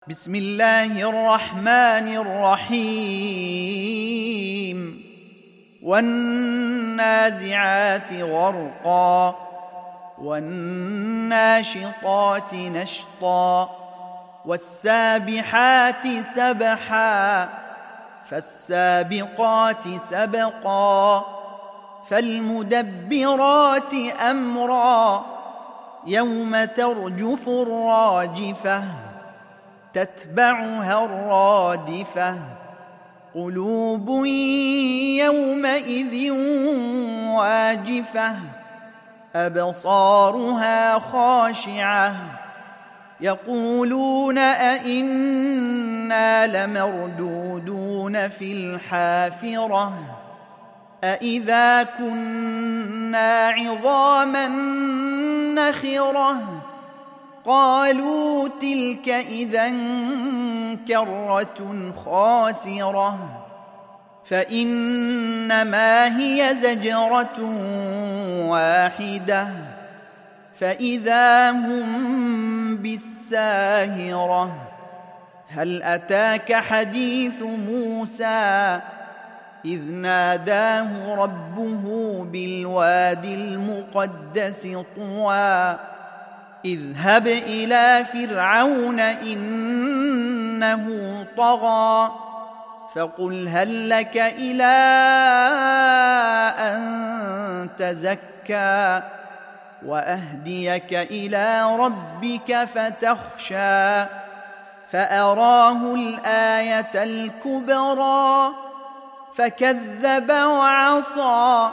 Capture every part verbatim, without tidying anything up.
بسم الله الرحمن الرحيم والنازعات غرقا والناشطات نشطا والسابحات سبحا فالسابقات سبقا فالمدبرات أمرا يوم ترجف الراجفة تتبعها الرادفة قلوب يومئذ واجفة أبصارها خاشعة يقولون أئنا لمردودون في الحافرة أئذا كنا عظاما نخرة قالوا تلك إذا كرة خاسرة فإنما هي زجرة واحدة فإذا هم بالساهرة هل أتاك حديث موسى إذ ناداه ربه بالوادي المقدس طوى اذهب إلى فرعون إنه طغى فقل هل لك إلى أن تزكى وأهديك إلى ربك فتخشى فأراه الآية الكبرى فكذب وعصى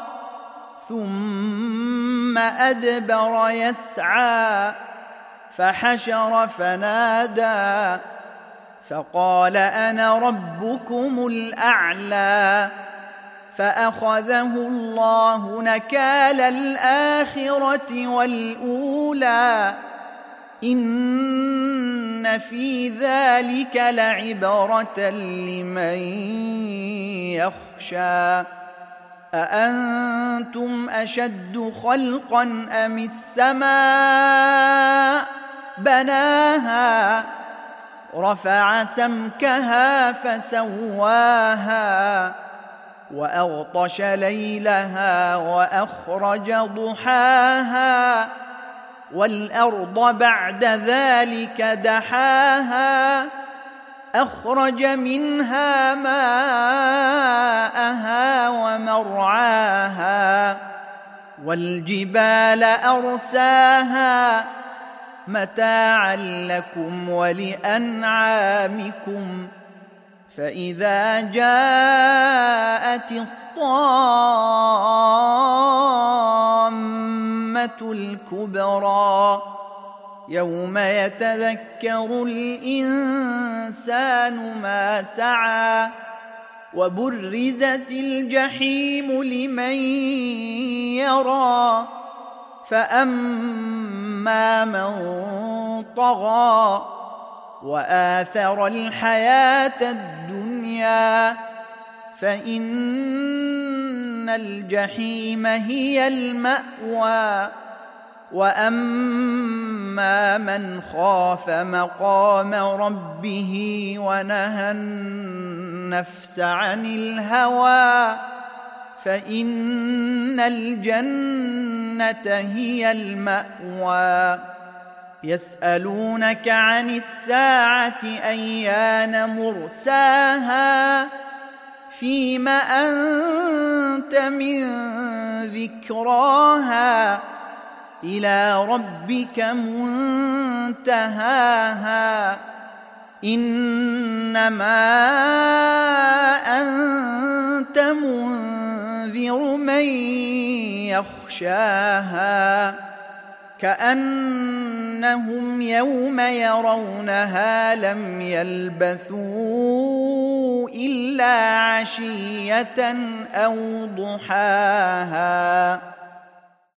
ثم أدبر يسعى فحشر فنادى فقال أنا ربكم الأعلى فأخذه الله نكال الآخرة والأولى إن في ذلك لعبرة لمن يخشى أأنتم أشد خلقا أم السماء بناها رفع سمكها فسواها وأغطش ليلها وأخرج ضحاها والأرض بعد ذلك دحاها أخرج منها ماءها ومرعاها والجبال أرساها متاعا لكم ولأنعامكم فإذا جاءت الطامة الكبرى يوم يتذكر الإنسان ما سعى وبرزت الجحيم لمن يرى فأما من طغى وآثر الحياة الدنيا فإن الجحيم هي المأوى وأما من خاف مقام ربه ونهى النفس عن الهوى فإن الجنة هي المأوى يسألونك عن الساعة أيان مرساها فيم أنت من ذكراها إلى ربك منتهاها إنما أنت منذر من يخشاها كأنهم يوم يرونها لم يلبثوا إلا عشية أو ضحاها.